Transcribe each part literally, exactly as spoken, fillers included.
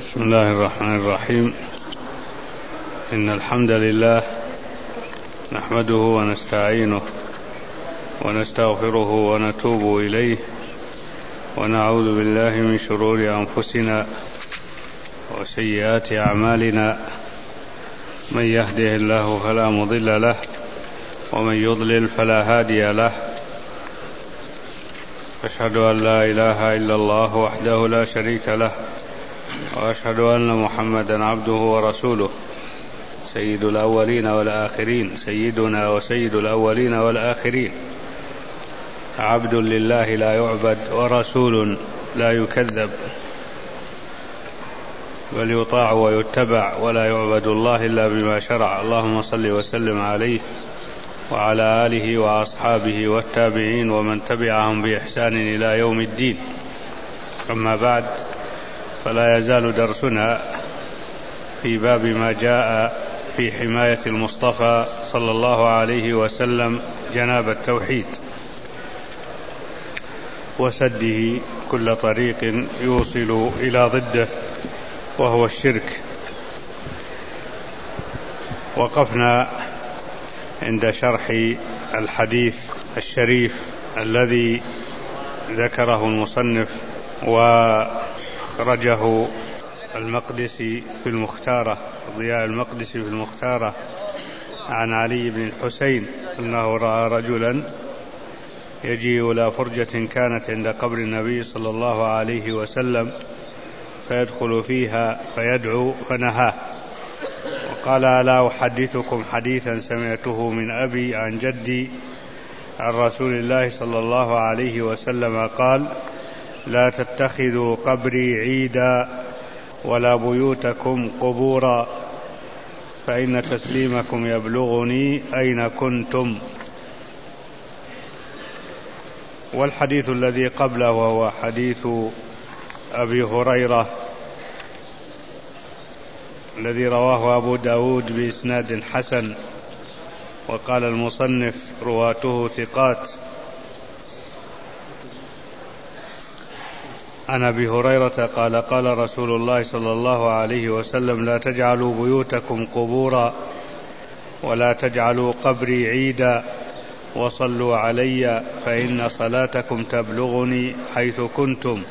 بسم الله الرحمن الرحيم. إن الحمد لله نحمده ونستعينه ونستغفره ونتوب إليه ونعوذ بالله من شرور أنفسنا وسيئات أعمالنا. من يهده الله فلا مضل له ومن يضلل فلا هادي له. أشهد أن لا إله إلا الله وحده لا شريك له وأشهد أن محمدا عبده ورسوله سيد الأولين والآخرين سيدنا وسيد الأولين والآخرين. عبد لله لا يعبد ورسول لا يكذب، بل يطاع ويتبع ولا يعبد الله إلا بما شرع. اللهم صل وسلم عليه وعلى آله وأصحابه والتابعين ومن تبعهم بإحسان إلى يوم الدين. أما بعد، فلا يزال درسنا في باب ما جاء في حماية المصطفى صلى الله عليه وسلم جناب التوحيد وسده كل طريق يوصل إلى ضده وهو الشرك. وقفنا عند شرح الحديث الشريف الذي ذكره المصنف وخرجه المقدسي في المختارة، ضياء المقدسي في المختارة، عن علي بن الحسين أنه رأى رجلا يجيء إلى فرجة كانت عند قبر النبي صلى الله عليه وسلم فيدخل فيها فيدعو فنهاه، وقال: ألا أحدثكم حديثا سمعته من أبي عن جدي عن رسول الله صلى الله عليه وسلم قال: لا تتخذوا قبري عيدا ولا بيوتكم قبورا، فإن تسليمكم يبلغني أين كنتم. والحديث الذي قبله هو حديث أبي هريرة الذي رواه أبو داود بإسناد حسن، وقال المصنف: رواته ثقات. عن أبي هريرة قال: قال رسول الله صلى الله عليه وسلم: لا تجعلوا بيوتكم قبورا ولا تجعلوا قبري عيدا وصلوا علي فإن صلاتكم تبلغني حيث كنتم.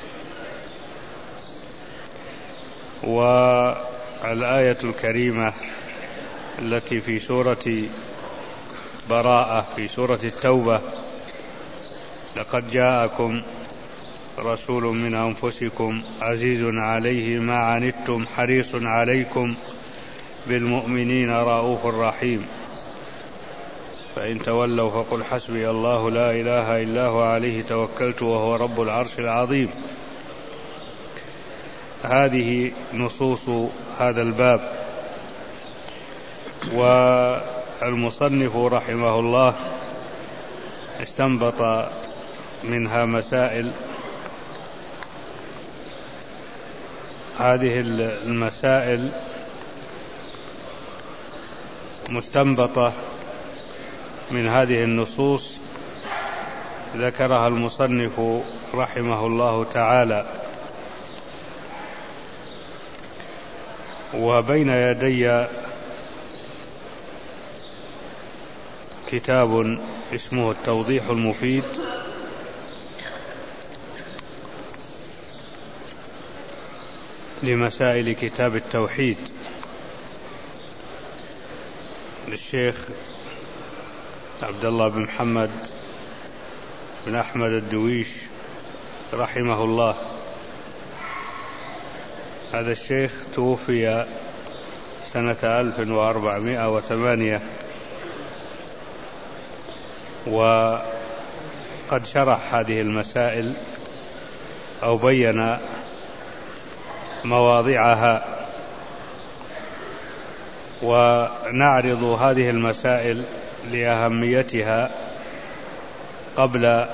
والآية الكريمة التي في سورة براءة في سورة التوبة: لقد جاءكم رسول من أنفسكم عزيز عليه ما عنتم حريص عليكم بالمؤمنين رؤوف رحيم، فإن تولوا فقل حسبي الله لا إله إلا هو عليه توكلت وهو رب العرش العظيم. هذه نصوص هذا الباب. والمصنف رحمه الله استنبط منها مسائل. هذه المسائل مستنبطة من هذه النصوص ذكرها المصنف رحمه الله تعالى. وبين يدي كتاب اسمه التوضيح المفيد لمسائل كتاب التوحيد للشيخ عبد الله بن محمد بن أحمد الدويش رحمه الله. هذا الشيخ توفي سنة ألف وأربعمائة وثمانية، وقد شرح هذه المسائل أو بين مواضعها. ونعرض هذه المسائل لأهميتها قبل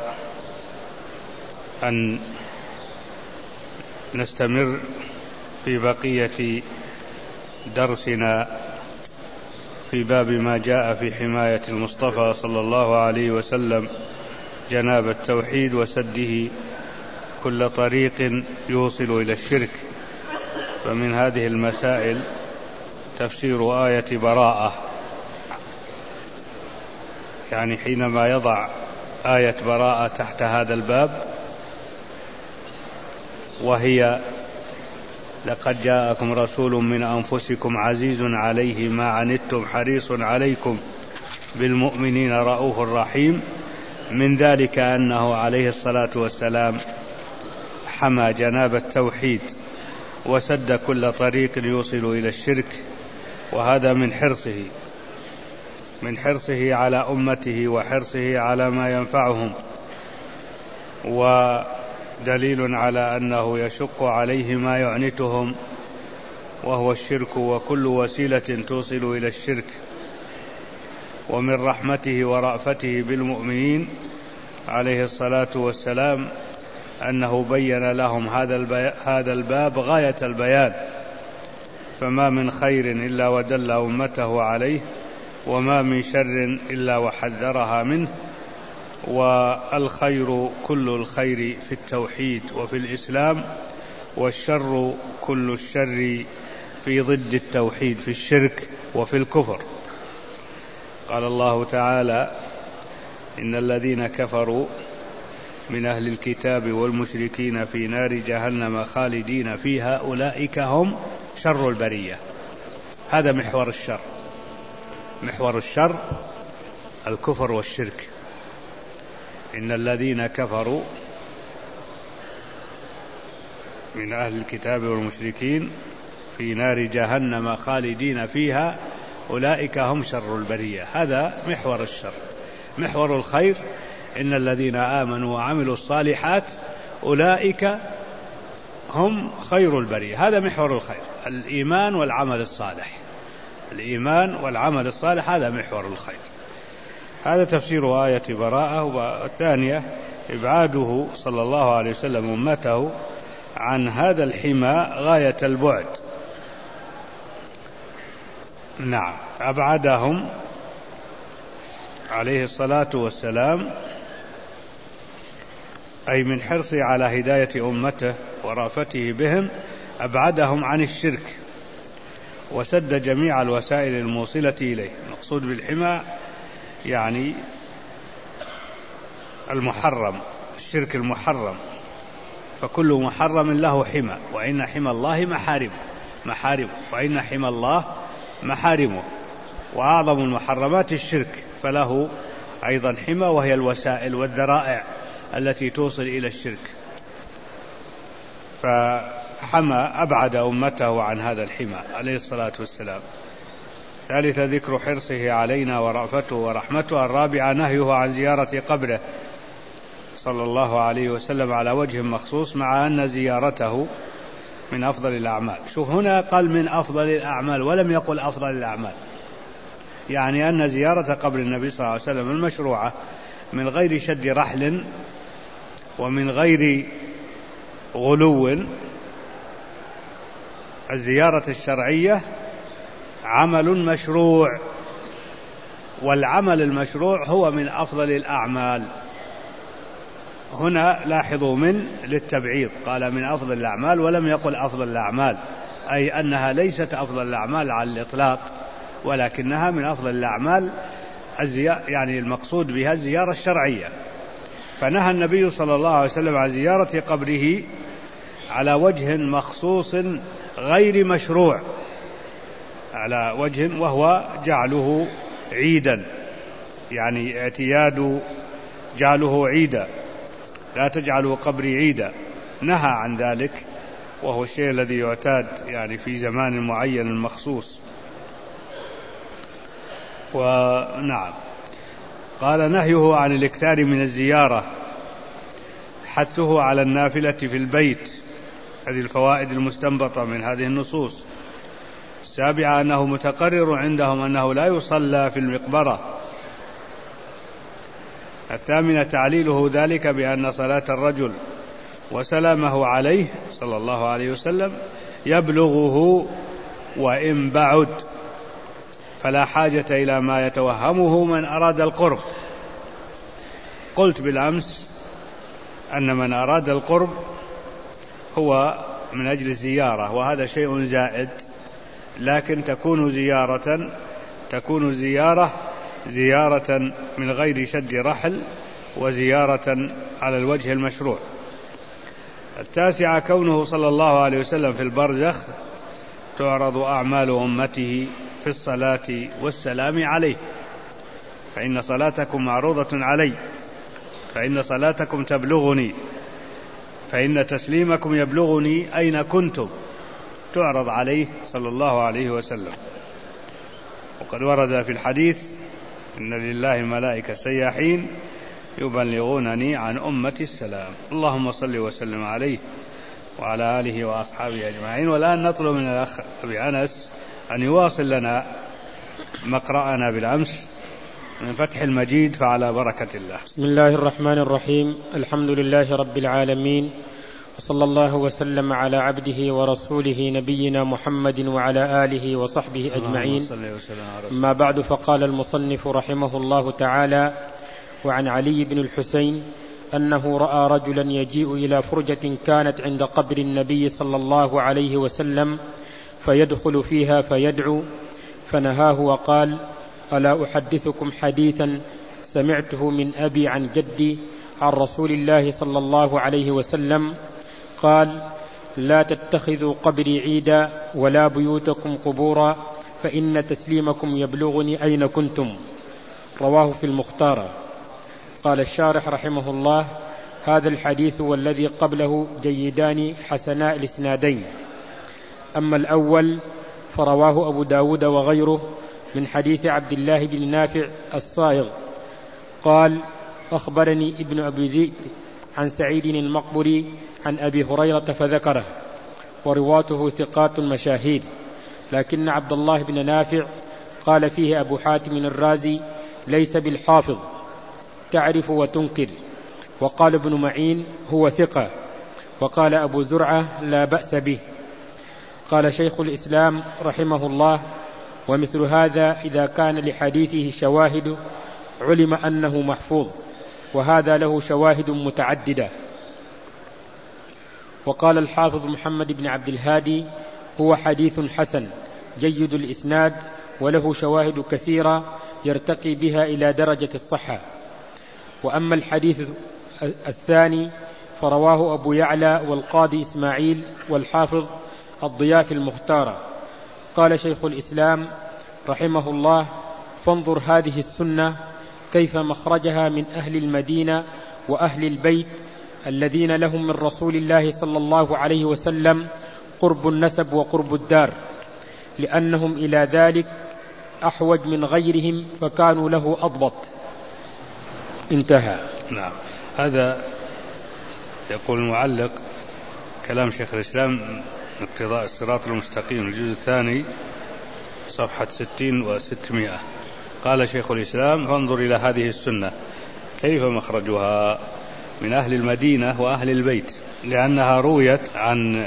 أن نستمر في بقية درسنا في باب ما جاء في حماية المصطفى صلى الله عليه وسلم جناب التوحيد وسده كل طريق يوصل إلى الشرك. فمن هذه المسائل تفسير آية براءة، يعني حينما يضع آية براءة تحت هذا الباب، وهي لقد جاءكم رسول من أنفسكم عزيز عليه ما عنتم حريص عليكم بالمؤمنين رؤوف رحيم، من ذلك أنه عليه الصلاة والسلام حمى جناب التوحيد وسد كل طريق يوصل إلى الشرك، وهذا من حرصه من حرصه على أمته وحرصه على ما ينفعهم، ودليل على أنه يشق عليه ما يعنتهم وهو الشرك وكل وسيلة توصل إلى الشرك. ومن رحمته ورأفته بالمؤمنين عليه الصلاة والسلام أنه بين لهم هذا الباب غاية البيان، فما من خير إلا ودل أمته عليه، وما من شر إلا وحذرها منه، والخير كل الخير في التوحيد وفي الإسلام، والشر كل الشر في ضد التوحيد في الشرك وفي الكفر. قال الله تعالى: إن الذين كفروا من أهل الكتاب والمشركين في نار جهنم خالدين فيها أولئك هم شر البرية. هذا محور الشر، محور الشر الكفر والشرك. إن الذين كفروا من أهل الكتاب والمشركين في نار جهنم خالدين فيها أولئك هم شر البرية. هذا محور الشر. محور الخير: إن الذين آمنوا وعملوا الصالحات أولئك هم خير البرية. هذا محور الخير، الإيمان والعمل الصالح. الإيمان والعمل الصالح هذا محور الخير. هذا تفسير آية براءة. والثانية إبعاده صلى الله عليه وسلم أمته عن هذا الحمى غاية البعد. نعم، أبعدهم عليه الصلاة والسلام، أي من حرصه على هداية أمته ورأفته بهم أبعدهم عن الشرك، وسد جميع الوسائل الموصلة إليه. المقصود بالحمى يعني المحرم، الشرك المحرم، فكل محرم له حمى، وإن حمى الله محارم محارم وإن حمى الله محارمه، وأعظم المحرمات الشرك، فله أيضا حمى، وهي الوسائل والذرائع التي توصل إلى الشرك. فحمى أبعد أمته عن هذا الحمى عليه الصلاة والسلام. ثالثا ذكر حرصه علينا ورأفته ورحمته. الرابعة نهيه عن زيارة قبره صلى الله عليه وسلم على وجه مخصوص، مع أن زيارته من أفضل الأعمال. شوف هنا قال من أفضل الأعمال ولم يقل أفضل الأعمال، يعني أن زيارة قبر النبي صلى الله عليه وسلم المشروعة من غير شد رحل ومن غير غلو. الزيارة الشرعية عمل مشروع، والعمل المشروع هو من أفضل الأعمال. هنا لاحظوا من للتبعيض، قال من أفضل الأعمال ولم يقل أفضل الأعمال، أي أنها ليست أفضل الأعمال على الإطلاق، ولكنها من أفضل الأعمال، يعني المقصود بها الزيارة الشرعية. فنهى النبي صلى الله عليه وسلم عن زيارة قبره على وجه مخصوص غير مشروع، على وجه وهو جعله عيدا، يعني اعتياد جعله عيدا، لا تجعلوا قبري عيدا. نهى عن ذلك، وهو الشيء الذي يعتاد يعني في زمان معين مخصوص. ونعم، قال نهيه عن الاكثار من الزيارة، حثه على النافلة في البيت. هذه الفوائد المستنبطة من هذه النصوص. السابعة أنه متقرر عندهم أنه لا يصلى في المقبرة. الثامنة تعليله ذلك بأن صلاة الرجل وسلامه عليه صلى الله عليه وسلم يبلغه وإن بعد، فلا حاجة إلى ما يتوهمه من أراد القرب. قلت بالأمس أن من أراد القرب هو من أجل الزيارة، وهذا شيء زائد، لكن تكون زيارة تكون زيارة زيارة من غير شد رحل، وزيارة على الوجه المشروع. التاسعة كونه صلى الله عليه وسلم في البرزخ تعرض أعمال أمته في الصلاة والسلام عليه، فإن صلاتكم معروضة علي، فإن صلاتكم تبلغني، فإن تسليمكم يبلغني أين كنتم، تعرض عليه صلى الله عليه وسلم. وقد ورد في الحديث: إن لله ملائكة سياحين يبلغونني عن أمتي السلام. اللهم صل وسلم عليه وعلى آله وأصحابه أجمعين. والآن نطلب من الأخ أبي أنس أن يواصل لنا مقرأنا بالأمس من فتح المجيد، فعلى بركة الله. بسم الله الرحمن الرحيم. الحمد لله رب العالمين، وصلى الله وسلم على عبده ورسوله نبينا محمد وعلى آله وصحبه أجمعين. أما بعد، فقال المصنف رحمه الله تعالى: وعن علي بن الحسين أنه رأى رجلا يجيء إلى فرجة كانت عند قبر النبي صلى الله عليه وسلم فيدخل فيها فيدعو، فنهاه وقال: ألا أحدثكم حديثا سمعته من أبي عن جدي عن رسول الله صلى الله عليه وسلم قال: لا تتخذوا قبري عيدا ولا بيوتكم قبورا، فإن تسليمكم يبلغني أين كنتم. رواه في المختار. قال الشارح رحمه الله: هذا الحديث والذي قبله جيدان حسناء الاسنادين. أما الأول فرواه أبو داود وغيره من حديث عبد الله بن نافع الصائغ قال: أخبرني ابن أبي ذئب عن سعيد المقبري عن أبي هريرة فذكره، ورواته ثقات مشاهير، لكن عبد الله بن نافع قال فيه أبو حاتم الرازي: ليس بالحافظ، تعرف وتنكر. وقال ابن معين: هو ثقة. وقال أبو زرعة: لا بأس به. قال شيخ الإسلام رحمه الله: ومثل هذا إذا كان لحديثه شواهد علم أنه محفوظ، وهذا له شواهد متعددة. وقال الحافظ محمد بن عبد الهادي: هو حديث حسن جيد الإسناد، وله شواهد كثيرة يرتقي بها إلى درجة الصحة. وأما الحديث الثاني فرواه أبو يعلى والقاضي إسماعيل والحافظ الضياء في المختار. قال شيخ الإسلام رحمه الله: فانظر هذه السنة كيف مخرجها من أهل المدينة وأهل البيت الذين لهم من رسول الله صلى الله عليه وسلم قرب النسب وقرب الدار، لأنهم إلى ذلك أحوج من غيرهم، فكانوا له أضبط. انتهى. نعم. هذا يقول المعلق كلام شيخ الإسلام اقتضاء الصراط المستقيم الجزء الثاني صفحة ستين وستمائة. قال شيخ الإسلام: فانظر إلى هذه السنة كيف مخرجها من أهل المدينة وأهل البيت، لأنها رويت عن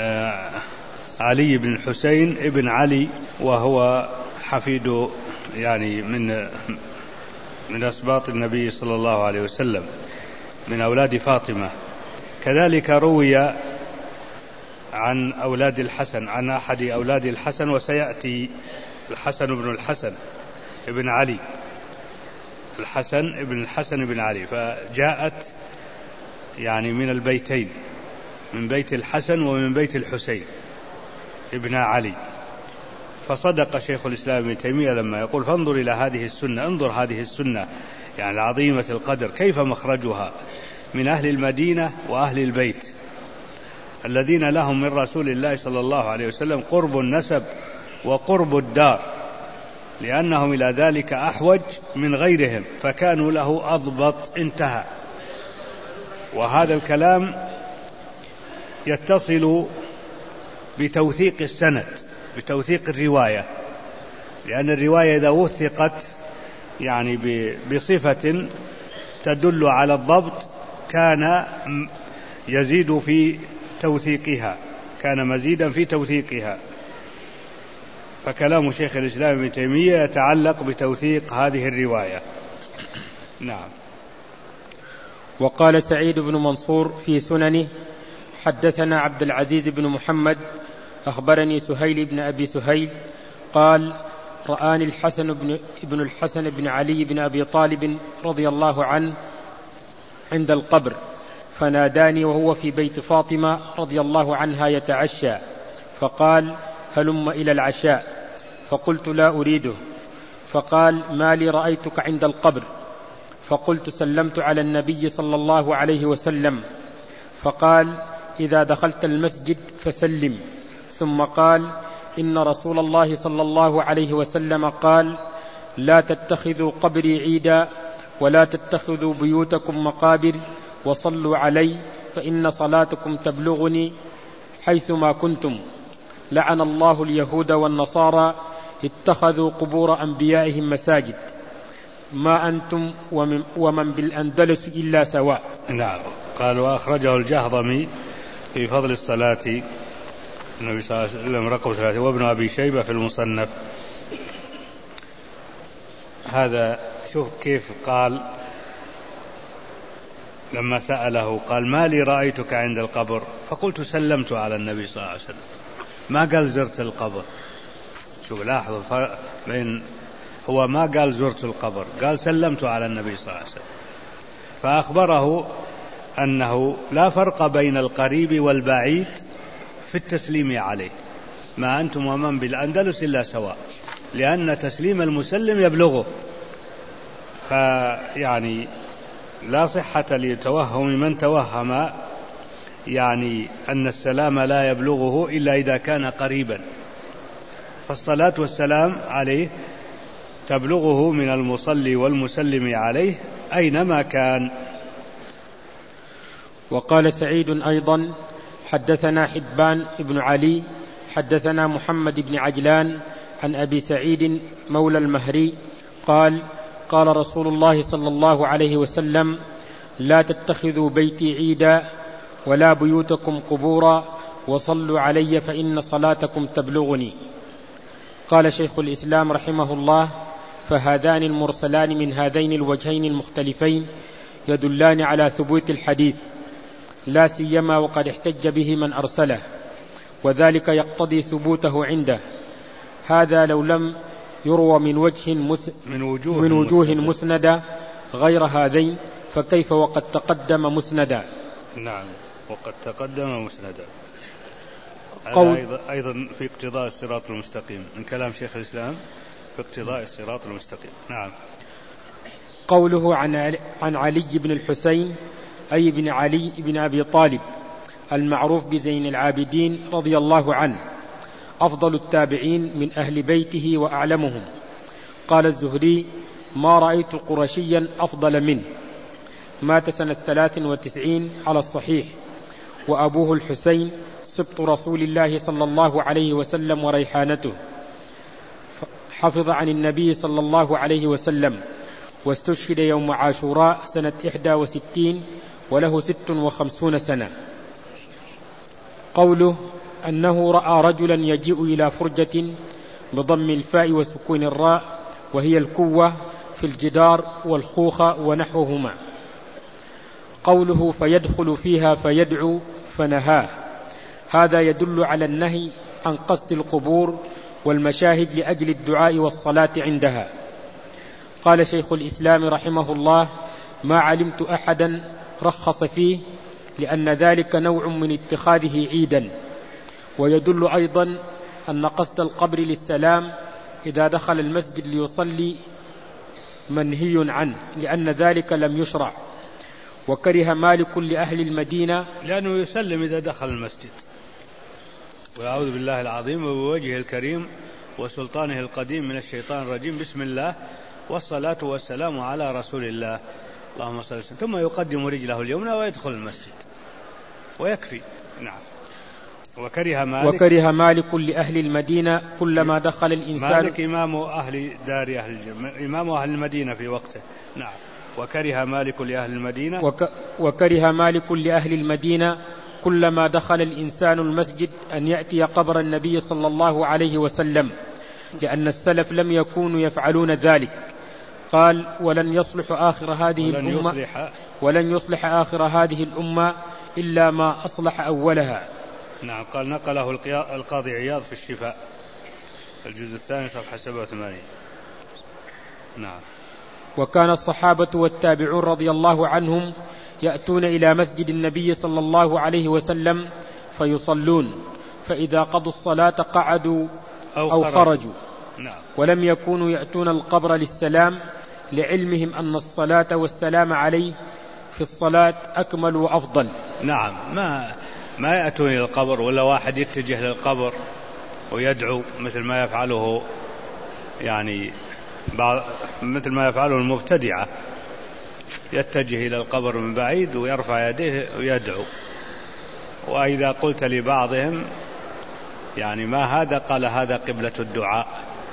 علي بن الحسين ابن علي، وهو حفيد يعني من من أسباط النبي صلى الله عليه وسلم، من أولاد فاطمة. كذلك روي عن أولاد الحسن، عن أحد أولاد الحسن، وسيأتي الحسن بن الحسن ابن علي، الحسن ابن الحسن ابن علي، فجاءت يعني من البيتين، من بيت الحسن ومن بيت الحسين ابن علي. فصدق شيخ الإسلام ابن تيمية لما يقول: فانظر إلى هذه السنة، انظر هذه السنة يعني عظيمة القدر كيف مخرجها من أهل المدينة وأهل البيت الذين لهم من رسول الله صلى الله عليه وسلم قرب النسب وقرب الدار، لأنهم إلى ذلك أحوج من غيرهم، فكانوا له أضبط. انتهى. وهذا الكلام يتصل بتوثيق السند، بتوثيق الرواية، لأن الرواية إذا وثقت يعني بصفة تدل على الضبط كان يزيد في توثيقها، كان مزيدا في توثيقها. فكلام شيخ الإسلام ابن تيمية يتعلق بتوثيق هذه الرواية. نعم. وقال سعيد بن منصور في سننه: حدثنا عبد العزيز بن محمد أخبرني سهيل بن أبي سهيل قال رآني الحسن بن, ابن الحسن بن علي بن أبي طالب رضي الله عنه عند القبر فناداني وهو في بيت فاطمة رضي الله عنها يتعشى فقال هلم إلى العشاء فقلت لا أريده فقال ما لي رأيتك عند القبر فقلت سلمت على النبي صلى الله عليه وسلم فقال إذا دخلت المسجد فسلم ثم قال إن رسول الله صلى الله عليه وسلم قال لا تتخذوا قبري عيدا ولا تتخذوا بيوتكم مقابر وصلوا علي فإن صلاتكم تبلغني حيثما كنتم لعن الله اليهود والنصارى اتخذوا قبور أنبيائهم مساجد ما أنتم ومن, ومن بالأندلس إلا سواء. نعم. قال وأخرجه الجهضمي في فضل الصلاة النبي صلى الله عليه وسلم رقم ثلاثة وابن أبي شيبة في المصنف. هذا شوف كيف قال لما سأله قال ما لي رأيتك عند القبر فقلت سلمت على النبي صلى الله عليه وسلم ما قال زرت القبر. شوف لاحظوا الفرق بين هو ما قال زرت القبر قال سلمت على النبي صلى الله عليه وسلم فأخبره أنه لا فرق بين القريب والبعيد في التسليم عليه ما أنتم ومن بالأندلس إلا سواء لأن تسليم المسلم يبلغه فيعني لا صحة لتوهم من توهم يعني أن السلام لا يبلغه إلا إذا كان قريبا فالصلاة والسلام عليه تبلغه من المصلي والمسلم عليه أينما كان. وقال سعيد أيضا حدثنا حبان بن علي حدثنا محمد بن عجلان عن أبي سعيد مولى المهري قال قال رسول الله صلى الله عليه وسلم لا تتخذوا بيتي عيدا ولا بيوتكم قبورا وصلوا علي فإن صلاتكم تبلغني. قال شيخ الإسلام رحمه الله فهذان المرسلان من هذين الوجهين المختلفين يدلان على ثبوت الحديث لا سيما وقد احتج به من أرسله وذلك يقتضي ثبوته عنده. هذا لو لم يروى من وجه مس من وجوه, من وجوه مسندة غير هذين فكيف وقد تقدم مسندا. نعم وقد تقدم مسندا. قول أيضا, أيضا في اقتضاء الصراط المستقيم من كلام شيخ الإسلام في اقتضاء الصراط المستقيم. نعم. قوله عن عن علي بن الحسين أي بن علي بن أبي طالب المعروف بزين العابدين رضي الله عنه أفضل التابعين من أهل بيته وأعلمهم. قال الزهري ما رأيت قرشيا أفضل منه مات سنة ثلاث وتسعين على الصحيح وأبوه الحسين سبط رسول الله صلى الله عليه وسلم وريحانته حفظ عن النبي صلى الله عليه وسلم واستشهد يوم عاشوراء سنة إحدى وستين وله ست وخمسون سنة. قوله أنه رأى رجلا يجيء إلى فرجة بضم الفاء وسكون الراء وهي الكوة في الجدار والخوخة ونحوهما. قوله فيدخل فيها فيدعو فنهاه هذا يدل على النهي عن قصد القبور والمشاهد لأجل الدعاء والصلاة عندها. قال شيخ الإسلام رحمه الله ما علمت أحدا رخص فيه لأن ذلك نوع من اتخاذه عيدا. ويدل أيضا أن قصد القبر للسلام إذا دخل المسجد ليصلي منهي عنه لأن ذلك لم يشرع. وكره مالك لأهل المدينة لأنه يسلم إذا دخل المسجد وأعوذ بالله العظيم وبوجهه الكريم وسلطانه القديم من الشيطان الرجيم بسم الله والصلاة والسلام على رسول الله اللهم صل وسلم ثم يقدم رجله اليمنى ويدخل المسجد ويكفي. نعم. وكره مالك وكره مالك لأهل المدينة كلما دخل الإنسان مالك إمام أهل دار أهل الجنة إمام أهل المدينة في وقته. نعم. وكره مالك لأهل المدينة وك وكره مالك لأهل المدينة كلما دخل الإنسان المسجد أن يأتي قبر النبي صلى الله عليه وسلم لأن السلف لم يكونوا يفعلون ذلك. قال ولن يصلح آخر هذه ولن الأمة يصلح ولن يصلح آخر هذه الأمة إلا ما أصلح أولها. نعم. قال نقله القاضي عياض في الشفاء الجزء الثاني صفحة سبعة وثمانين. نعم. وكان الصحابة والتابعون رضي الله عنهم يأتون إلى مسجد النبي صلى الله عليه وسلم فيصلون، فإذا قضوا الصلاة قعدوا أو, أو خرجوا. نعم. ولم يكونوا يأتون القبر للسلام، لعلمهم أن الصلاة والسلام عليه في الصلاة أكمل وأفضل. نعم. ما ما يأتون إلى القبر، ولا واحد يتجه للقبر ويدعو مثل ما يفعله يعني بعض مثل ما يفعله المبتدعة، يتجه إلى القبر من بعيد ويرفع يديه ويدعو. وإذا قلت لبعضهم يعني ما هذا، قال هذا قبلة الدعاء.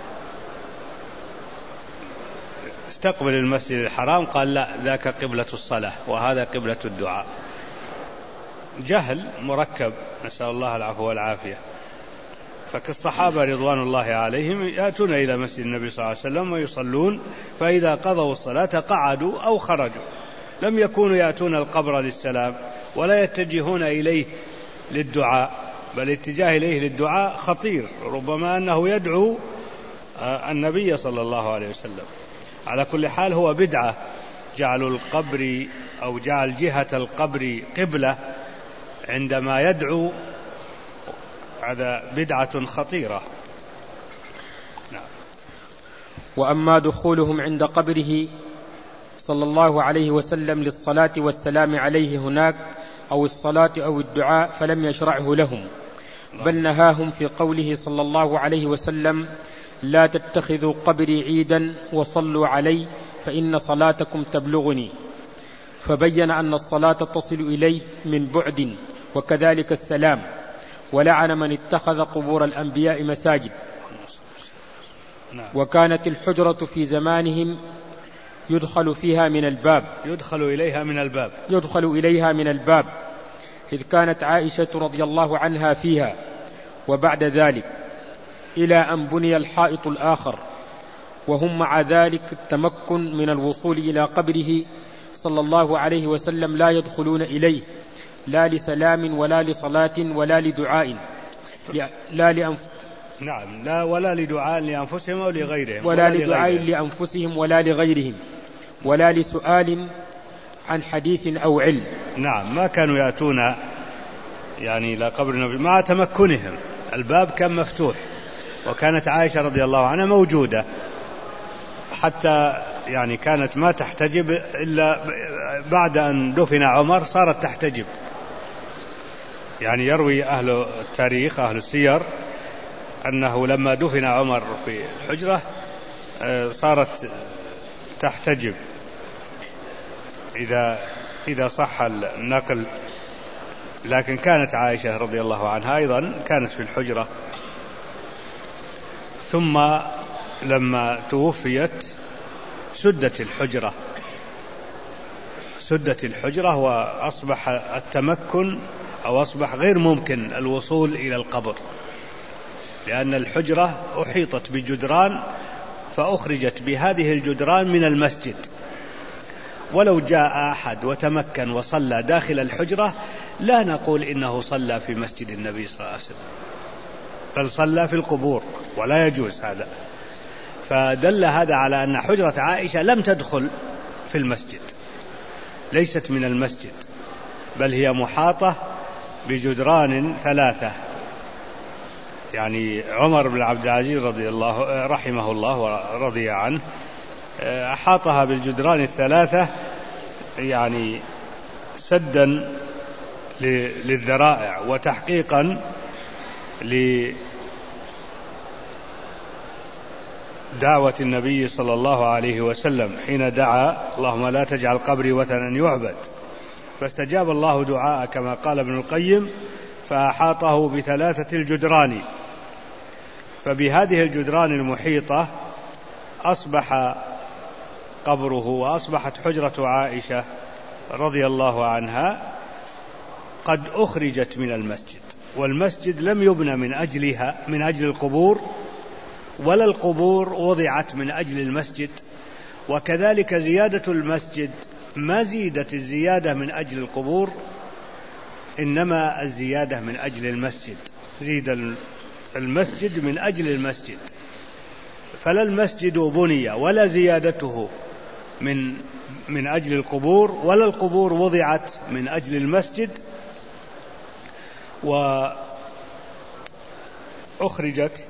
استقبل المسجد الحرام، قال لا ذاك قبلة الصلاة وهذا قبلة الدعاء. جهل مركب، نسأل الله العفو والعافية. فكالصحابة رضوان الله عليهم يأتون إلى مسجد النبي صلى الله عليه وسلم ويصلون، فإذا قضوا الصلاة قعدوا أو خرجوا. لم يكونوا يأتون القبر للسلام ولا يتجهون إليه للدعاء، بل اتجاه إليه للدعاء خطير، ربما أنه يدعو النبي صلى الله عليه وسلم. على كل حال هو بدعة جعل القبر أو جعل جهة القبر قبلة عندما يدعو، هذا بدعة خطيرة. نعم. وأما دخولهم عند قبره صلى الله عليه وسلم للصلاة والسلام عليه هناك أو الصلاة أو الدعاء فلم يشرعه لهم، بل نهاهم في قوله صلى الله عليه وسلم: لا تتخذوا قبري عيدا وصلوا علي فإن صلاتكم تبلغني. فبين أن الصلاة تصل إليه من بعد، وكذلك السلام. ولعن من اتخذ قبور الأنبياء مساجد. وكانت الحجرة في زمانهم يدخل فيها من الباب يدخل إليها من الباب يدخل إليها من الباب إذ كانت عائشة رضي الله عنها فيها. وبعد ذلك إلى أن بني الحائط الآخر، وهم مع ذلك التمكن من الوصول إلى قبره صلى الله عليه وسلم لا يدخلون إليه، لا لسلام ولا لصلاة ولا لدعاء لا لأنف... نعم لا ولا لدعاء لأنفسهم أو لغيرهم ولا, ولا لدعاء لأنفسهم ولا لغيرهم ولا لسؤال عن حديث أو علم. نعم. ما كانوا يأتون يعني إلى قبر النبي مع تمكنهم، الباب كان مفتوح، وكانت عائشة رضي الله عنها موجودة، حتى يعني كانت ما تحتجب إلا بعد أن دفن عمر صارت تحتجب. يعني يروي أهل التاريخ أهل السير أنه لما دفن عمر في الحجرة صارت تحتجب إذا إذا صح النقل. لكن كانت عائشة رضي الله عنها أيضا كانت في الحجرة، ثم لما توفيت سدت الحجرة سدت الحجرة وأصبح التمكن أو أصبح غير ممكن الوصول إلى القبر، لأن الحجرة أحيطت بجدران فأخرجت بهذه الجدران من المسجد. ولو جاء أحد وتمكن وصلى داخل الحجرة لا نقول إنه صلى في مسجد النبي صلى الله عليه وسلم، بل صلى في القبور، ولا يجوز هذا. فدل هذا على أن حجرة عائشة لم تدخل في المسجد، ليست من المسجد، بل هي محاطة بجدران ثلاثة. يعني عمر بن عبد العزيز رضي الله رحمه الله ورضي عنه أحاطها بالجدران الثلاثة، يعني سدا للذرائع وتحقيقا لدعوة النبي صلى الله عليه وسلم حين دعا: اللهم لا تجعل قبري وثنا يعبد، فاستجاب الله دعاء كما قال ابن القيم: فأحاطه بثلاثة الجدران. فبهذه الجدران المحيطة أصبح قبره وأصبحت حجرة عائشة رضي الله عنها قد أخرجت من المسجد، والمسجد لم يبنى من أجلها من أجل القبور، ولا القبور وضعت من أجل المسجد، وكذلك زيادة المسجد ما زيدت الزيادة من أجل القبور، إنما الزيادة من أجل المسجد، زيد المسجد من أجل المسجد، فلا المسجد بني ولا زيادته من من أجل القبور، ولا القبور وضعت من أجل المسجد. وأخرجت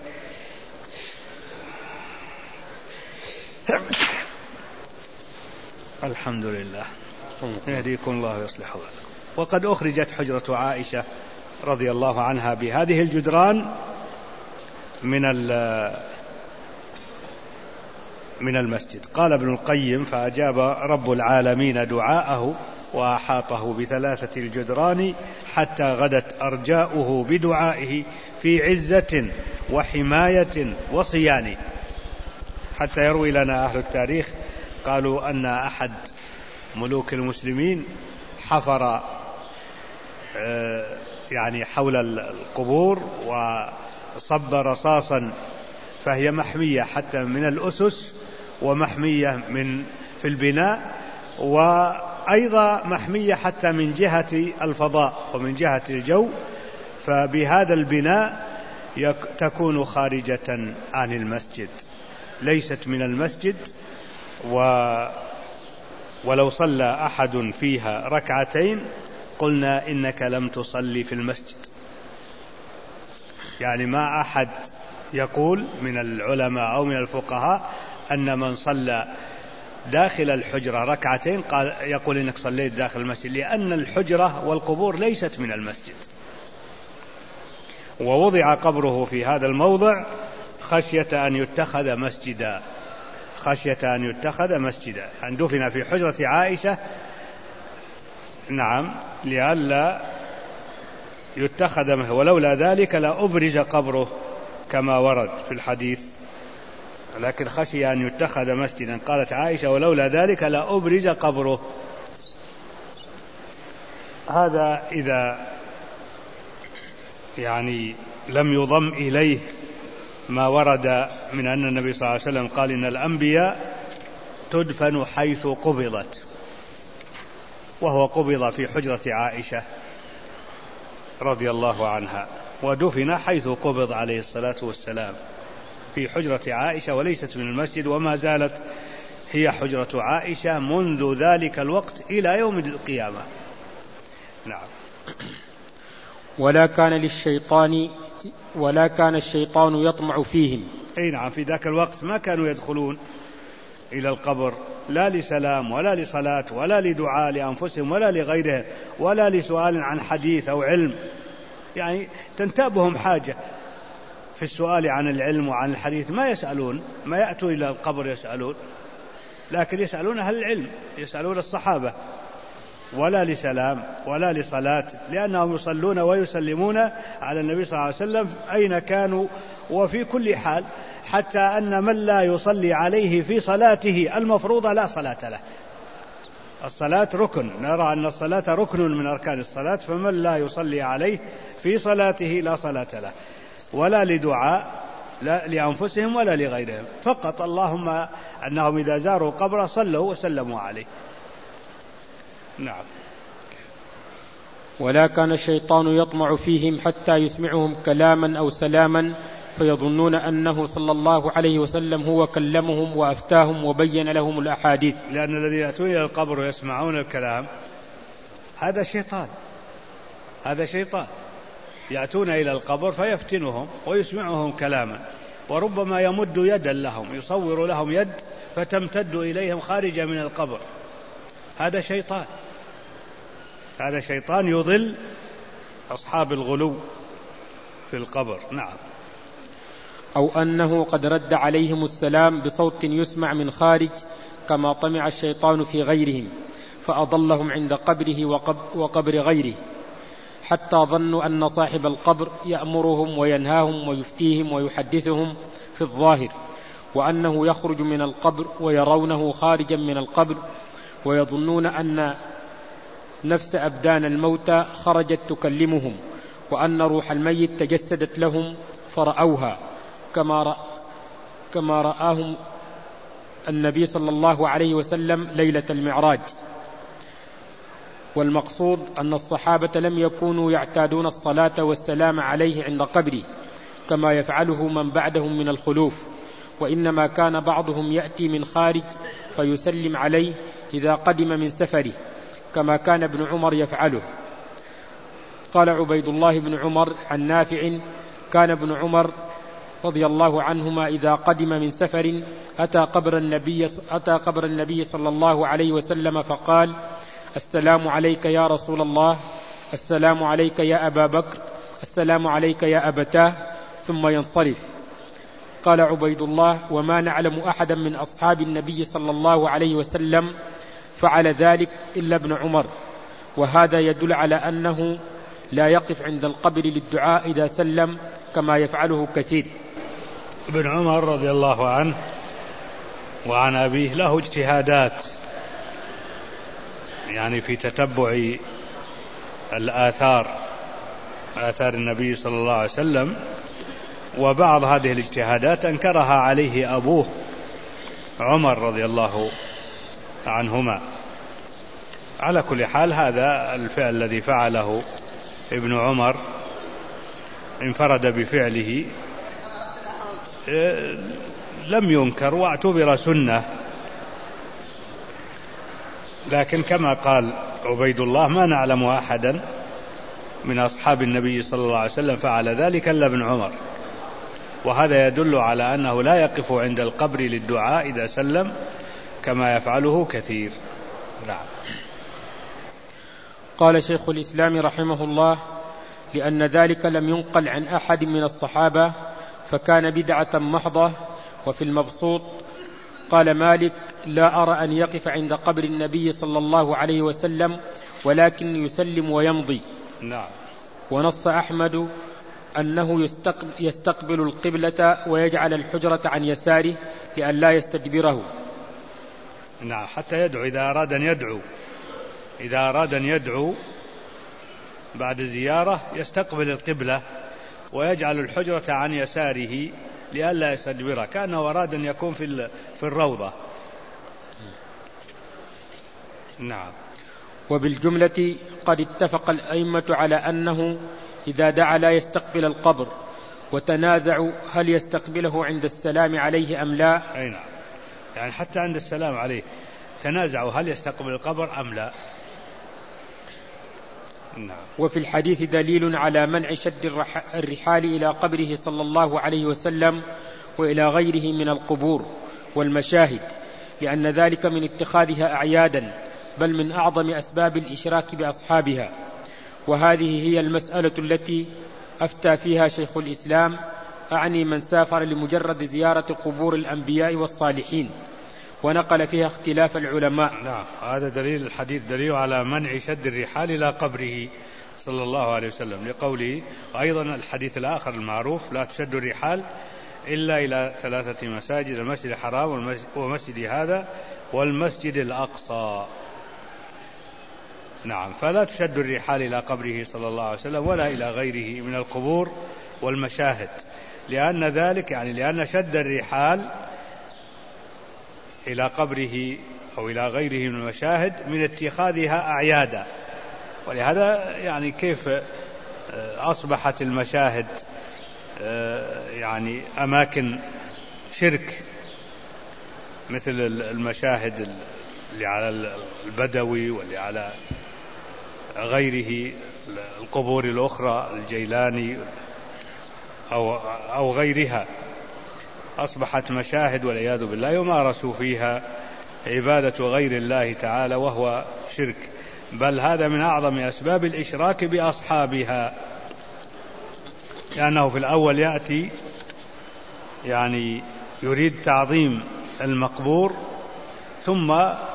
الحمد لله يهديكم الله ويصلح بالكم. وقد أخرجت حجرة عائشة رضي الله عنها بهذه الجدران من من المسجد. قال ابن القيم: فأجاب رب العالمين دعاءه وأحاطه بثلاثة الجدران حتى غدت أرجاؤه بدعائه في عزة وحماية وصيان. حتى يروي لنا أهل التاريخ قالوا أن أحد ملوك المسلمين حفر يعني حول القبور وصب رصاصا، فهي محمية حتى من الأسس ومحمية من في البناء، وأيضا محمية حتى من جهة الفضاء ومن جهة الجو، فبهذا البناء تكون خارجة عن المسجد ليست من المسجد. و ولو صلى أحد فيها ركعتين قلنا إنك لم تصلي في المسجد. يعني ما أحد يقول من العلماء أو من الفقهاء أن من صلى داخل الحجرة ركعتين قال يقول إنك صليت داخل المسجد، لأن الحجرة والقبور ليست من المسجد. ووضع قبره في هذا الموضع خشية أن يتخذ مسجدا، خشية أن يتخذ مسجدا، أن دفن في حجرة عائشة، نعم، لئلا يتخذ، ولولا ذلك لا أبرز قبره كما ورد في الحديث، لكن خشي أن يتخذ مسجدا. قالت عائشة: ولولا ذلك لا أبرز قبره. هذا إذا يعني لم يضم إليه ما ورد من أن النبي صلى الله عليه وسلم قال: إن الأنبياء تدفن حيث قبضت، وهو قبض في حجرة عائشة رضي الله عنها، ودفن حيث قبض عليه الصلاة والسلام في حجرة عائشة وليست من المسجد، وما زالت هي حجرة عائشة منذ ذلك الوقت إلى يوم القيامة. نعم. ولا كان للشيطان ولا كان الشيطان يطمع فيهم. أي نعم، في ذاك الوقت ما كانوا يدخلون إلى القبر لا لسلام ولا لصلاة ولا لدعاء لأنفسهم ولا لغيرهم ولا لسؤال عن حديث أو علم، يعني تنتابهم حاجة في السؤال عن العلم وعن الحديث، ما يسألون، ما يأتوا إلى القبر يسألون، لكن يسألون أهل العلم، يسألون الصحابة، ولا لسلام ولا لصلاة، لأنهم يصلون ويسلمون على النبي صلى الله عليه وسلم أين كانوا وفي كل حال، حتى أن من لا يصلي عليه في صلاته المفروضة لا صلاة له. الصلاة ركن، نرى أن الصلاة ركن من أركان الصلاة، فمن لا يصلي عليه في صلاته لا صلاة له، ولا لدعاء لا لأنفسهم ولا لغيرهم، فقط اللهم أنهم إذا زاروا قبره صلوا وسلموا عليه. نعم. ولا كان الشيطان يطمع فيهم حتى يسمعهم كلاما أو سلاما فيظنون أنه صلى الله عليه وسلم هو كلمهم وأفتاهم وبين لهم الأحاديث. لأن الذين يأتون إلى القبر ويسمعون الكلام هذا شيطان، هذا شيطان يأتون إلى القبر فيفتنهم ويسمعهم كلاما، وربما يمد يدا لهم، يصور لهم يد فتمتد إليهم خارجة من القبر، هذا شيطان، هذا شيطان يضل أصحاب الغلو في القبر. نعم. أو أنه قد رد عليهم السلام بصوت يسمع من خارج كما طمع الشيطان في غيرهم فأضلهم عند قبره وقبر غيره، حتى ظنوا أن صاحب القبر يأمرهم وينهاهم ويفتيهم ويحدثهم في الظاهر، وأنه يخرج من القبر ويرونه خارجا من القبر، ويظنون أن نفس أبدان الموتى خرجت تكلمهم، وأن روح الميت تجسدت لهم فرأوها كما رأ كما رآهم النبي صلى الله عليه وسلم ليلة المعراج. والمقصود أن الصحابة لم يكونوا يعتادون الصلاة والسلام عليه عند قبره كما يفعله من بعدهم من الخلوف، وإنما كان بعضهم يأتي من خارج فيسلم عليه إذا قدم من سفره كما كان ابن عمر يفعله. قال عبيد الله بن عمر عن نافع: كان ابن عمر رضي الله عنهما إذا قدم من سفر أتى قبر النبي, أتى قبر النبي صلى الله عليه وسلم فقال: السلام عليك يا رسول الله، السلام عليك يا أبا بكر، السلام عليك يا أبتاه، ثم ينصرف. قال عبيد الله: وما نعلم أحدا من أصحاب النبي صلى الله عليه وسلم فعل ذلك إلا ابن عمر، وهذا يدل على أنه لا يقف عند القبر للدعاء إذا سلم كما يفعله كثير. ابن عمر رضي الله عنه وعن أبيه له اجتهادات يعني في تتبع الآثار آثار النبي صلى الله عليه وسلم، وبعض هذه الاجتهادات أنكرها عليه أبوه عمر رضي الله عنهما. على كل حال هذا الفعل الذي فعله ابن عمر انفرد بفعله لم ينكر واعتبر سنة، لكن كما قال عبيد الله: ما نعلم أحدا من أصحاب النبي صلى الله عليه وسلم فعل ذلك إلا ابن عمر، وهذا يدل على أنه لا يقف عند القبر للدعاء إذا سلم كما يفعله كثير. نعم. قال شيخ الإسلام رحمه الله: لأن ذلك لم ينقل عن أحد من الصحابة فكان بدعة محضة. وفي المبسوط قال مالك: لا أرى أن يقف عند قبر النبي صلى الله عليه وسلم ولكن يسلم ويمضي. نعم. ونص أحمد أنه يستقبل القبلة ويجعل الحجرة عن يساره لأن لا يستدبره. نعم، حتى يدعو إذا أراد أن يدعو إذا أراد أن يدعو بعد زيارة يستقبل القبلة ويجعل الحجرة عن يساره لئلا يستدبره، كأنه أراد أن يكون في في الروضة. نعم. وبالجملة قد اتفق الأئمة على أنه إذا دعا لا يستقبل القبر، وتنازعوا هل يستقبله عند السلام عليه أم لا. أي نعم، يعني حتى عند السلام عليه تنازعوا هل يستقبل القبر أم لا. نعم. وفي الحديث دليل على منع شد الرحال إلى قبره صلى الله عليه وسلم وإلى غيره من القبور والمشاهد، لأن ذلك من اتخاذها أعيادا، بل من أعظم أسباب الإشراك بأصحابها. وهذه هي المسألة التي أفتى فيها شيخ الإسلام، أعني من سافر لمجرد زيارة قبور الأنبياء والصالحين، ونقل فيها اختلاف العلماء. نعم، هذا دليل الحديث دليل على منع شد الرحال إلى قبره صلى الله عليه وسلم لقوله. وأيضا الحديث الآخر المعروف: لا تشد الرحال إلا إلى ثلاثة مساجد: المسجد الحرام ومسجد هذا والمسجد الأقصى. نعم، فلا تشد الرحال إلى قبره صلى الله عليه وسلم ولا إلى غيره من القبور والمشاهد، لأن ذلك يعني لأن شد الرحال إلى قبره أو إلى غيره من المشاهد من اتخاذها أعيادا. ولهذا يعني كيف أصبحت المشاهد يعني أماكن شرك، مثل المشاهد اللي على البدوي واللي على غيره القبور الأخرى الجيلاني أو, أو غيرها، أصبحت مشاهد والعياذ بالله يمارس فيها عبادة غير الله تعالى وهو شرك، بل هذا من أعظم أسباب الإشراك بأصحابها، لأنه في الأول يأتي يعني يريد تعظيم المقبور، ثم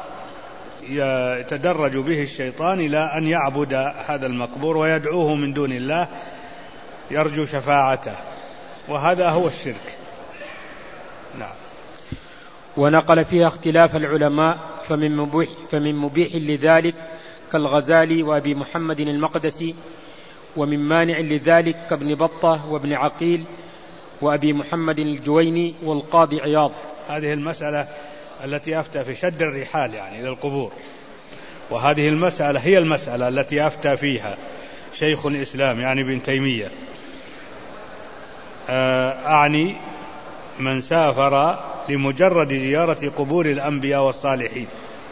يتدرج به الشيطان إلى أن يعبد هذا المقبور ويدعوه من دون الله يرجو شفاعته، وهذا هو الشرك. نعم. ونقل فيها اختلاف العلماء، فمن مبيح, فمن مبيح لذلك كالغزالي وأبي محمد المقدسي، ومن مانع لذلك كابن بطة وابن عقيل وأبي محمد الجويني والقاضي عياض. هذه المسألة التي أفتى في شد الرحال يعني إلى القبور، وهذه المسألة هي المسألة التي أفتى فيها شيخ الإسلام يعني ابن تيمية، أعني من سافر لمجرد زيارة قبور الأنبياء والصالحين،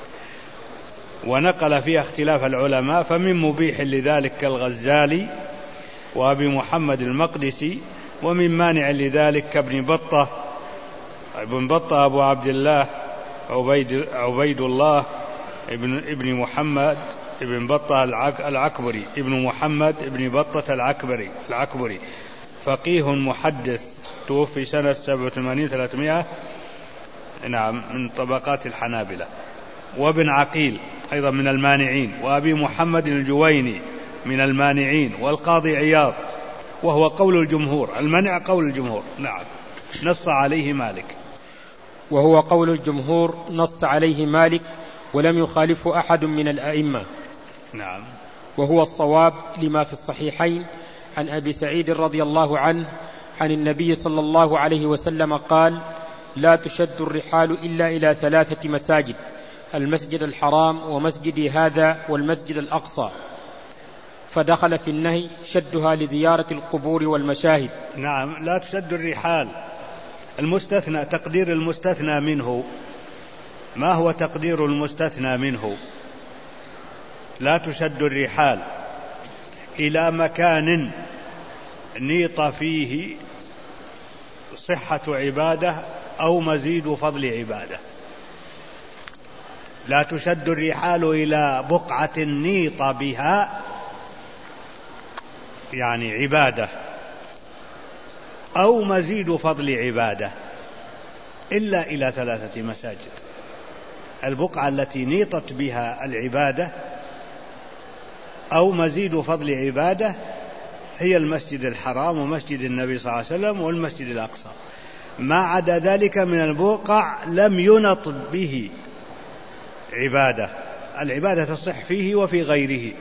ونقل فيها اختلاف العلماء، فمن مبيح لذلك كالغزالي وأبي محمد المقدسي، ومن مانع لذلك كابن بطة ابن بطة أبو عبد الله عبيد, عبيد الله ابن, ابن محمد ابن بطة العكبري ابن محمد ابن بطة العكبري العكبري فقيه محدث توفي سنة سبعة وثمانين ثلاثمائة، نعم، من طبقات الحنابلة. وابن عقيل أيضا من المانعين، وأبي محمد الجويني من المانعين، والقاضي عياض، وهو قول الجمهور، المنع قول الجمهور، نعم، نص عليه مالك، وهو قول الجمهور نص عليه مالك ولم يخالف أحد من الأئمة، نعم، وهو الصواب لما في الصحيحين عن أبي سعيد رضي الله عنه عن النبي صلى الله عليه وسلم قال: لا تشد الرحال إلا إلى ثلاثة مساجد: المسجد الحرام ومسجدي هذا والمسجد الأقصى. فدخل في النهي شدها لزيارة القبور والمشاهد. نعم، لا تشد الرحال. المستثنى، تقدير المستثنى منه، ما هو تقدير المستثنى منه؟ لا تشد الرحال إلى مكان نيط فيه صحة عبادة أو مزيد فضل عبادة. لا تشد الرحال إلى بقعة نيط بها يعني عبادة أو مزيد فضل عبادة إلا إلى ثلاثة مساجد. البقعة التي نيطت بها العبادة أو مزيد فضل عبادة هي المسجد الحرام ومسجد النبي صلى الله عليه وسلم والمسجد الأقصى. ما عدا ذلك من البقع لم ينط به عبادة، العبادة تصح فيه وفي غيره،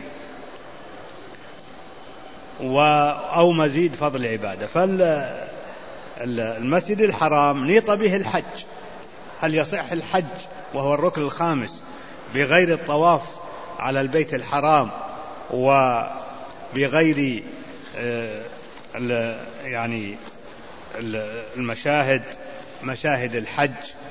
أو مزيد فضل عبادة. فالمسجد الحرام نيط به الحج، هل يصح الحج وهو الركن الخامس بغير الطواف على البيت الحرام وبغير يعني المشاهد، مشاهد الحج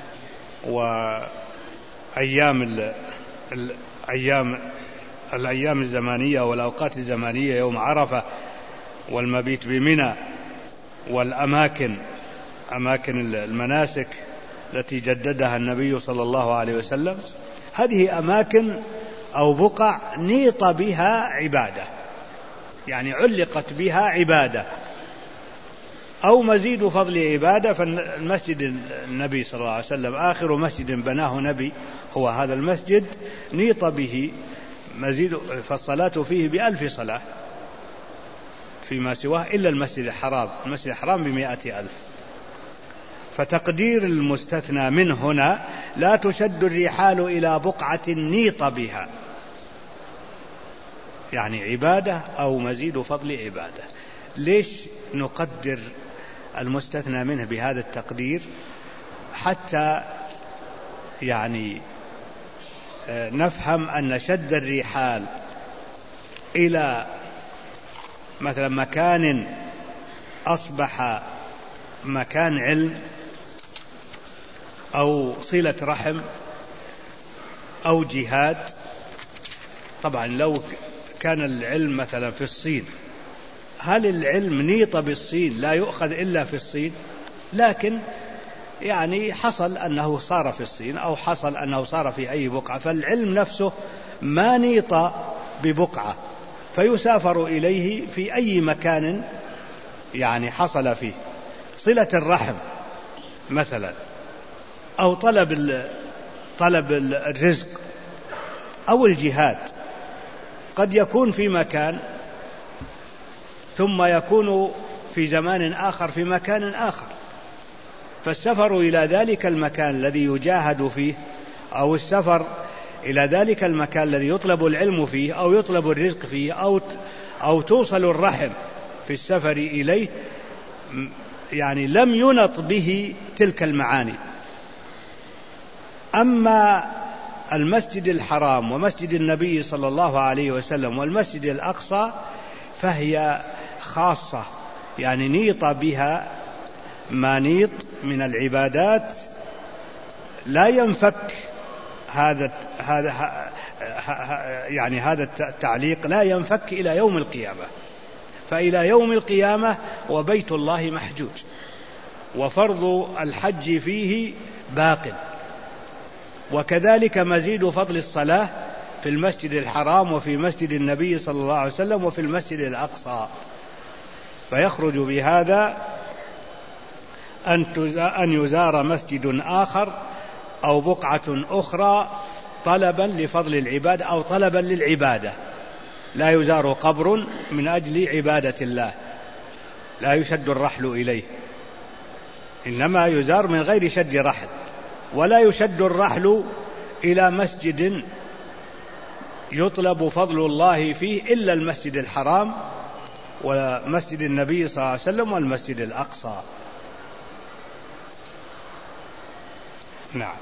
وأيام الأيام الأيام الزمانية والأوقات الزمانية، يوم عرفة والمبيت بمنى والأماكن، أماكن المناسك التي جددها النبي صلى الله عليه وسلم، هذه أماكن أو بقع نيط بها عبادة، يعني علقت بها عبادة أو مزيد فضل عبادة. فالمسجد النبي صلى الله عليه وسلم آخر مسجد بناه نبي هو هذا المسجد، نيط به مزيد، فالصلاة فيه بألف صلاة فيما سواه إلا المسجد الحرام، المسجد الحرام بمائة ألف. فتقدير المستثنى من هنا: لا تشد الرحال إلى بقعة نيط بها، يعني عبادة أو مزيد فضل عبادة. ليش نقدر المستثنى منه بهذا التقدير؟ حتى يعني نفهم أن شد الرحال إلى مثلا مكان أصبح مكان علم أو صلة رحم أو جهاد. طبعا لو كان العلم مثلا في الصين، هل العلم نيط بالصين لا يؤخذ إلا في الصين؟ لكن يعني حصل أنه صار في الصين أو حصل أنه صار في أي بقعة، فالعلم نفسه ما نيط ببقعة، فيسافر إليه في أي مكان يعني حصل فيه. صلة الرحم مثلا أو طلب طلب الرزق أو الجهاد قد يكون في مكان ثم يكون في زمان آخر في مكان آخر، فالسفر إلى ذلك المكان الذي يجاهد فيه أو السفر إلى ذلك المكان الذي يطلب العلم فيه أو يطلب الرزق فيه أو أو توصل الرحم في السفر إليه، يعني لم ينط به تلك المعاني. أما المسجد الحرام ومسجد النبي صلى الله عليه وسلم والمسجد الأقصى فهي خاصة، يعني نيط بها ما نيط من العبادات لا ينفك هذا هذا يعني هذا التعليق لا ينفك إلى يوم القيامة. فإلى يوم القيامة وبيت الله محجوج، وفرض الحج فيه باق، وكذلك مزيد فضل الصلاة في المسجد الحرام وفي مسجد النبي صلى الله عليه وسلم وفي المسجد الأقصى. فيخرج بهذا أن يزار مسجد آخر أو بقعة أخرى طلبا لفضل العبادة أو طلبا للعبادة. لا يزار قبر من أجل عبادة الله، لا يشد الرحل إليه، إنما يزار من غير شد رحل. ولا يشد الرحل إلى مسجد يطلب فضل الله فيه إلا المسجد الحرام ومسجد النبي صلى الله عليه وسلم والمسجد الأقصى. نعم.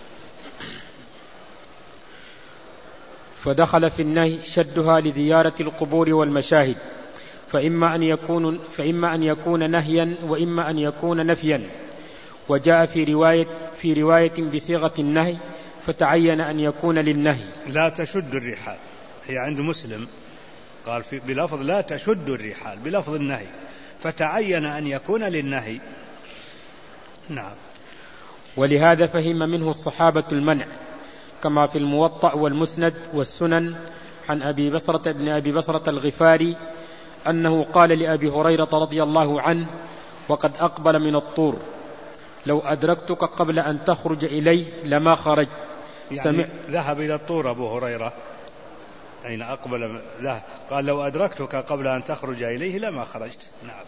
فدخل في النهي شدها لزيارة القبور والمشاهد، فإما أن يكون, فإما أن يكون نهيا وإما أن يكون نفيا. وجاء في رواية, في رواية بصيغة النهي فتعين أن يكون للنهي. لا تشد الرحال، هي عند مسلم قال في بلفظ لا تشد الرحال بلفظ النهي، فتعين أن يكون للنهي. نعم. ولهذا فهم منه الصحابة المنع، كما في الموطأ والمسند والسنن عن أبي بصرة بن أبي بصرة الغفاري أنه قال لأبي هريرة رضي الله عنه وقد أقبل من الطور: لو أدركتك قبل أن تخرج إليه لما خرج. يعني سمع ذهب إلى الطور أبو هريرة أين أقبل له، قال لو أدركتك قبل أن تخرج إليه لما خرجت. نعم.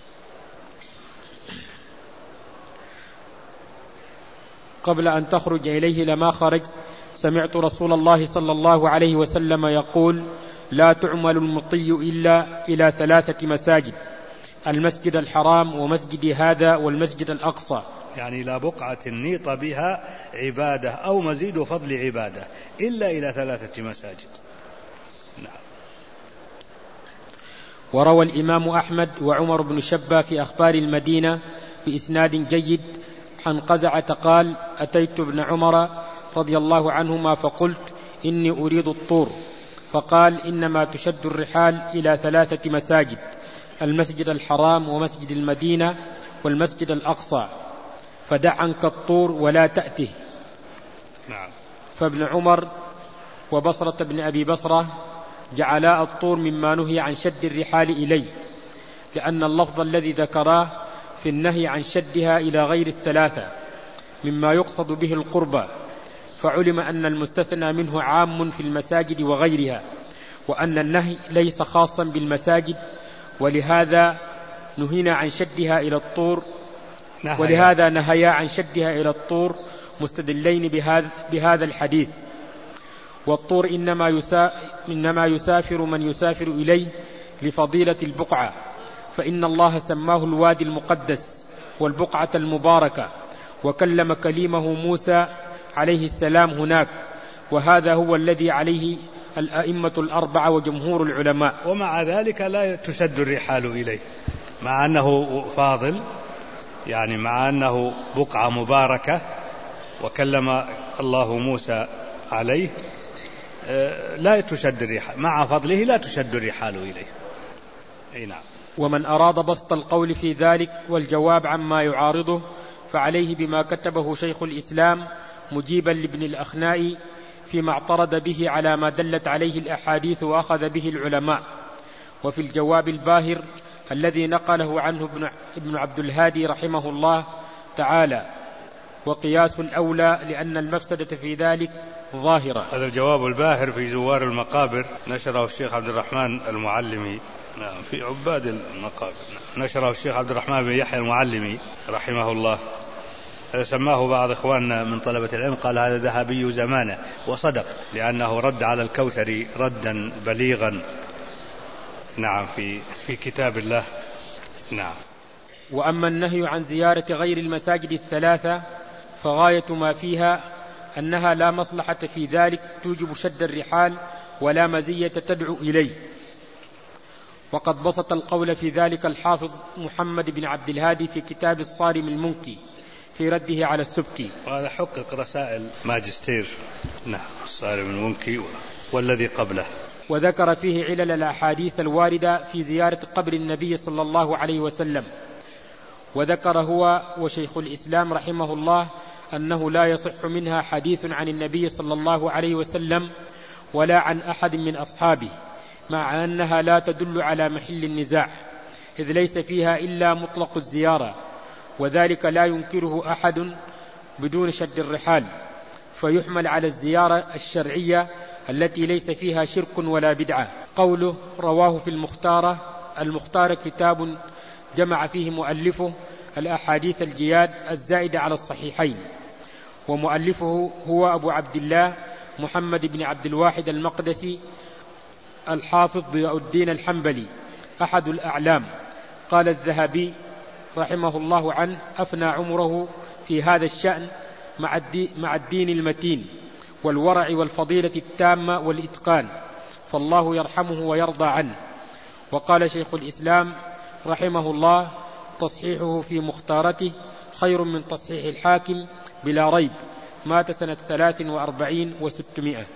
قبل أن تخرج إليه لما خرج. سمعت رسول الله صلى الله عليه وسلم يقول: لا تعمل المطي إلا إلى ثلاثة مساجد: المسجد الحرام ومسجد هذا والمسجد الأقصى. يعني لا بقعة نيط بها عبادة أو مزيد فضل عبادة إلا إلى ثلاثة مساجد. نعم. وروى الإمام أحمد وعمر بن شبة في أخبار المدينة بإسناد جيد عن قزعة قال: أتيت ابن عمر رضي الله عنهما فقلت: إني أريد الطور، فقال: إنما تشد الرحال إلى ثلاثة مساجد: المسجد الحرام ومسجد المدينة والمسجد الأقصى، فدع عنك الطور ولا تأته. نعم. فابن عمر وبصرة بن أبي بصرة جعلا الطور مما نهي عن شد الرحال إليه، لأن اللفظ الذي ذكراه في النهي عن شدها إلى غير الثلاثة مما يقصد به القربى، فعلم أن المستثنى منه عام في المساجد وغيرها، وأن النهي ليس خاصا بالمساجد، ولهذا نهينا عن شدها إلى الطور نهيا. ولهذا نهيا عن شدها إلى الطور مستدلين بهذا, بهذا الحديث. والطور إنما, يسا إنما يسافر من يسافر إليه لفضيلة البقعة، فإن الله سماه الوادي المقدس والبقعة المباركة، وكلم كليمه موسى عليه السلام هناك، وهذا هو الذي عليه الأئمة الأربعة وجمهور العلماء. ومع ذلك لا تشد الرحال إليه، مع أنه فاضل، يعني مع أنه بقعة مباركة وكلم الله موسى عليه، لا تشد الرحال، مع فضله لا تشد الرحال إليه. أي نعم. ومن أراد بسط القول في ذلك والجواب عما يعارضه فعليه بما كتبه شيخ الإسلام مجيبا لابن الأخنائي فيما اعترض به على ما دلت عليه الأحاديث وأخذ به العلماء. وفي الجواب الباهر الذي نقله عنه ابن عبد الهادي رحمه الله تعالى: وقياس الأولى لأن المفسدة في ذلك ظاهرة. هذا الجواب الباهر في زوار المقابر نشره الشيخ عبد الرحمن المعلمي، نعم، في عباد المقابر، نعم. نشره الشيخ عبد الرحمن بن يحيى المعلمي رحمه الله، سماه بعض إخواننا من طلبة العلم قال هذا ذهبي زمانه، وصدق، لأنه رد على الكوثري ردا بليغا، نعم، في في كتاب الله. نعم. وأما النهي عن زيارة غير المساجد الثلاثة فغاية ما فيها أنها لا مصلحة في ذلك توجب شد الرحال ولا مزية تدعو إليه. وقد بسط القول في ذلك الحافظ محمد بن عبد الهادي في كتاب الصارم المنكي في رده على السبكي. وهذا حقق رسائل ماجستير نعم الصارم المنكي والذي قبله. وذكر فيه علل الأحاديث الواردة في زيارة قبر النبي صلى الله عليه وسلم. وذكر هو وشيخ الإسلام رحمه الله أنه لا يصح منها حديث عن النبي صلى الله عليه وسلم ولا عن أحد من أصحابه، مع أنها لا تدل على محل النزاع، إذ ليس فيها إلا مطلق الزيارة، وذلك لا ينكره أحد بدون شد الرحال، فيحمل على الزيارة الشرعية التي ليس فيها شرك ولا بدعة. قوله رواه في المختارة، المختار كتاب جمع فيه مؤلفه الأحاديث الجياد الزائدة على الصحيحين، ومؤلفه هو أبو عبد الله محمد بن عبد الواحد المقدسي الحافظ ضياء الدين الحنبلي أحد الأعلام. قال الذهبي رحمه الله عنه: أفنى عمره في هذا الشأن مع الدين المتين والورع والفضيلة التامة والإتقان، فالله يرحمه ويرضى عنه. وقال شيخ الإسلام رحمه الله: تصحيحه في مختارته خير من تصحيح الحاكم بلا ريب. مات سنة ثلاث وأربعين وستمائة.